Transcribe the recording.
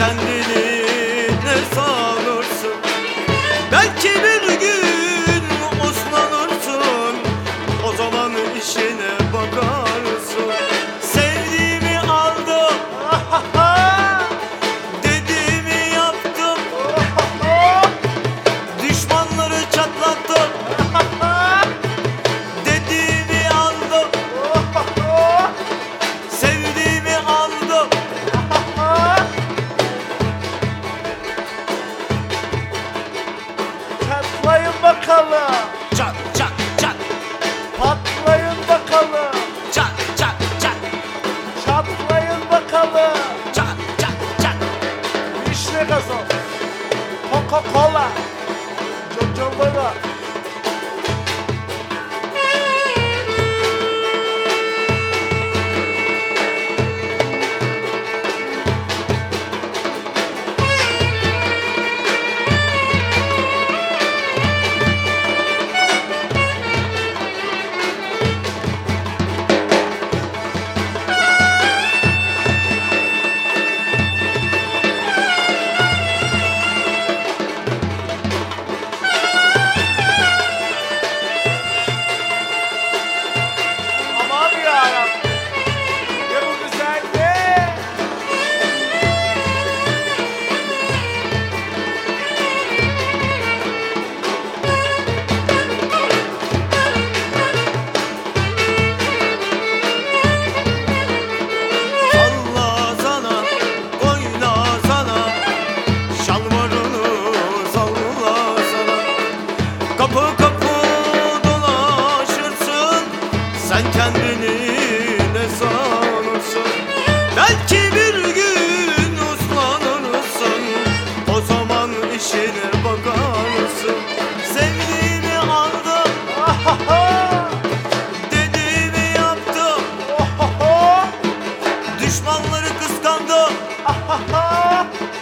kendini ne sanırsın? Belki bir gün uslanırsın, o zaman işine bakarsın. Sevdiğimi aldım, dediğimi yaptım, düşmanları çatlattım. Dediğimi aldım, sevdiğimi aldım. Çatlayın bakalım. Çat çat çat, Patlayın bakalım. çat çat çat, Çatlayın bakalım. çat çat çat. Vişne gazoz. Coca-Cola. Coca-Cola. Aman yarabbim. Ne bu güzellik. Salla sana, oyna sana, şalvarını salla sana. Kapı kapı dolaşırsın, sen kendini ne sanırsın? Belki bir gün uslanırsın, o zaman işine bakarsın. Sevdiğimi aldım, dediğimi yaptım, düşmanları kıskandım.